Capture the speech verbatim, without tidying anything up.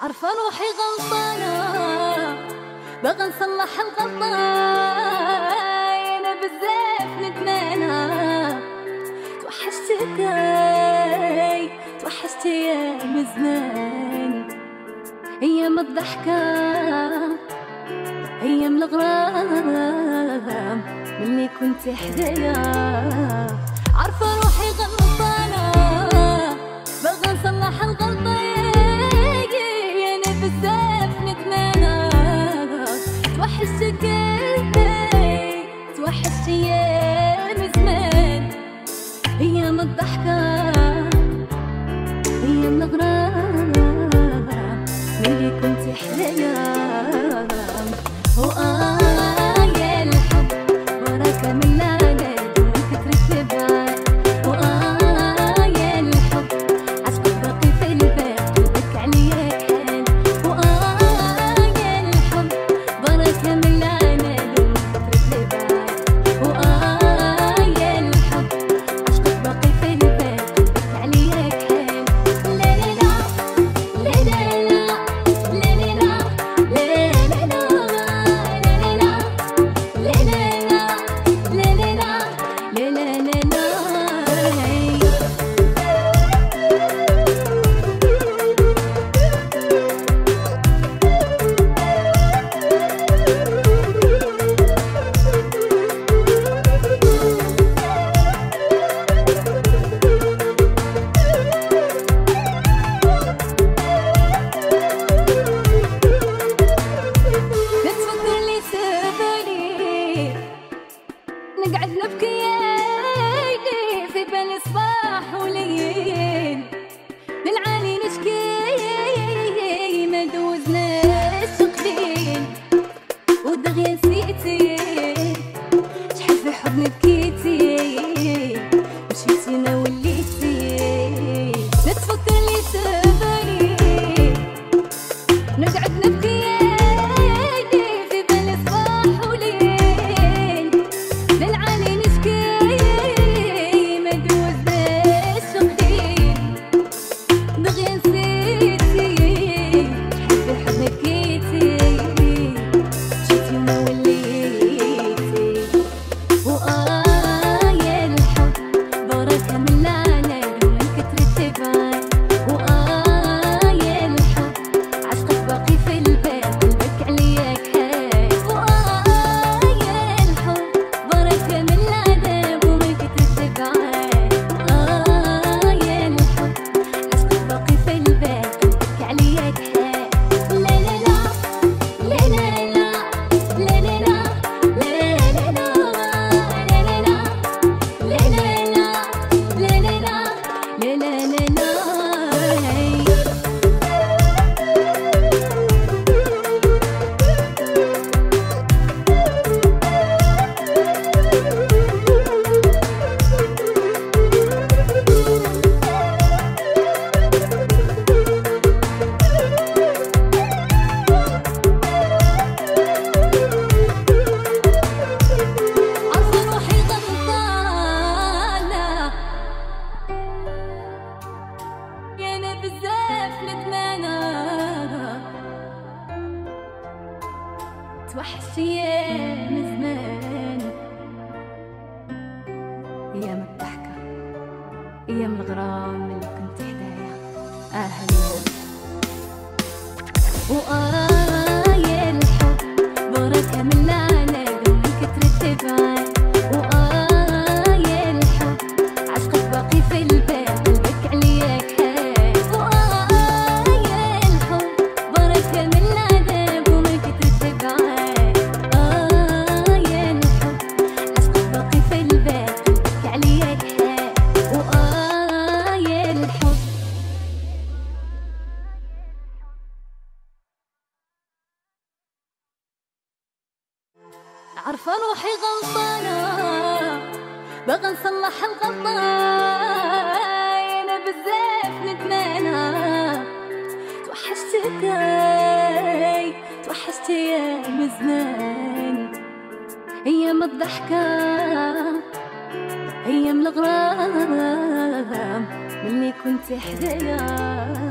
عارفة روحي غلطانة بغى نصلح الغلطة، أنا بزاف ندمانة. توحشتك توحشت أيام زمان، أيام الضحكة أيام الغرام ملي كنت حدايا. عارفة روحي غلطانة بغى نصلح الغلطة، أنا بزاف ندمانة. توحشتك توحشت أيام زمان، أيام الضحكة أيام الغرام ملي كنت حدايا. وآه يا الحب بركة من العناد وكترة البعاد، وآه يا الحب عشقك باقي في البال قلبك عليا كحال. وآه يا الحب بركة من العناد وكترة البعاد، وآه يا الحب عشقك باقي في البال قلبك عليا كحال. لا لا لا لا لا لا لا لا نقعد نبكي في بالي صباح وليل، للعالي نشكي ما دوزناش قليل. ودغيا نسيتي شحال في حضني بكيتي، مشيتي ما وليتي. لا تفكر لي تبالي نقعد نبكي في بالي صباح وليل، للعالي نشكي ما دوزناش قليل. دغيا نسيتي شحال في حضني بكيتي، مشيتي ما وليتي. وآه يا الحب بركة من العناد ومن كترة البعاد، وآه يا الحب عشقك باقي في البال قلبك عليا كحال. وآه يا الحب بركة من العذاب ومن كترة البعاد، وآه يا الحب عشقك باقي في البال قلبك عليا كحال. لا لا لا لا لا لا لا لا لا عارفة روحي غلطانة يا أنا بزاف ندمانة. توحشت أيام زمان، أيام الضحكة أيام الغرام اللي كنت حدايا. أهلا وآه يا الحب بركة من العناد ومن كترة البعاد، وآه يا الحب عشقك باقي في البال قلبك عليا كحال. وآه يا الحب بركة من العذاب ومن كترة البعاد، آه يا الحب عشقك باقي في البال قلبك عليا كحال. وآه يا الحب عارفة روحي غلطانة بغى نصلح الغلطة، أنا بزاف ندمانة. توحشتك توحشت أيام زمان، أيام الضحكة أيام الغرام ملي كنت حدايا.